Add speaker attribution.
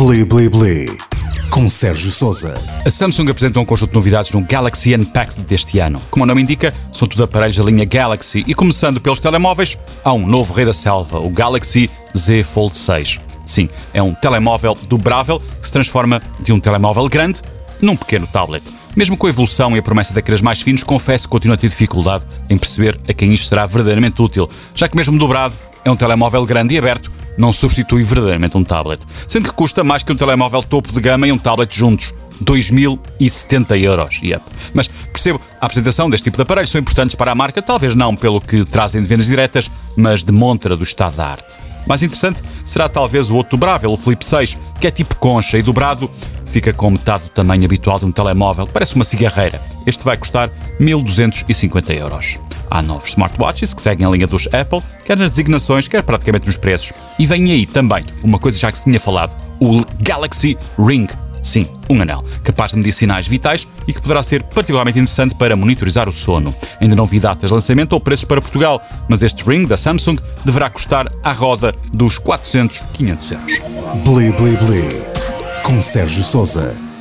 Speaker 1: Bli Bli Bli, com Sérgio Sousa.
Speaker 2: A Samsung apresentou um conjunto de novidades no Galaxy Unpacked deste ano. Como o nome indica, são tudo aparelhos da linha Galaxy e, começando pelos telemóveis, há um novo rei da selva, o Galaxy Z Fold 6. Sim, é um telemóvel dobrável que se transforma de um telemóvel grande num pequeno tablet. Mesmo com a evolução e a promessa de ecrãs mais finos, confesso que continuo a ter dificuldade em perceber a quem isto será verdadeiramente útil, já que mesmo dobrado é um telemóvel grande e aberto, não substitui verdadeiramente um tablet. Sendo que custa mais que um telemóvel topo de gama e um tablet juntos. 2.070 €. Yep. Mas percebo, a apresentação deste tipo de aparelhos são importantes para a marca, talvez não pelo que trazem de vendas diretas, mas de montra do estado da arte. Mais interessante será talvez o outro dobrável, o Flip 6, que é tipo concha e dobrado fica com metade do tamanho habitual de um telemóvel, parece uma cigarreira. Este vai custar 1.250 €. Há novos smartwatches que seguem a linha dos Apple, quer nas designações, quer praticamente nos preços. E vem aí também uma coisa já que se tinha falado, o Galaxy Ring. Sim, um anel, capaz de medir sinais vitais e que poderá ser particularmente interessante para monitorizar o sono. Ainda não vi datas de lançamento ou preços para Portugal, mas este Ring da Samsung deverá custar à roda dos 400, 500 €.
Speaker 1: Bli Bli Bli, com Sérgio Sousa.